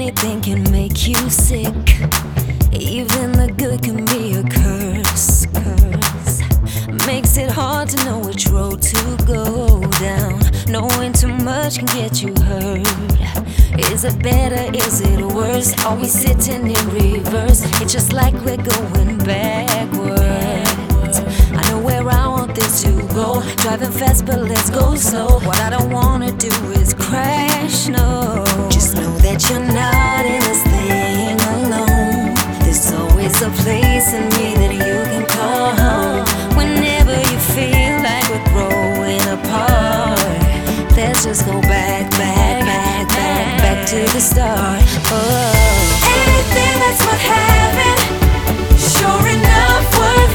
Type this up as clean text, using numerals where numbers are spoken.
anything can make you sick. Even the good can be a curse. Makes it hard to know which road to go down. Knowing too much can get you hurt. Is it better, is it worse? Are we sitting in reverse? It's just like we're going backwards. I know where I want this to go. Driving fast, but let's go slow. What I don't wanna do is crash, no. Just know that you're not in this thing alone. There's always a place in me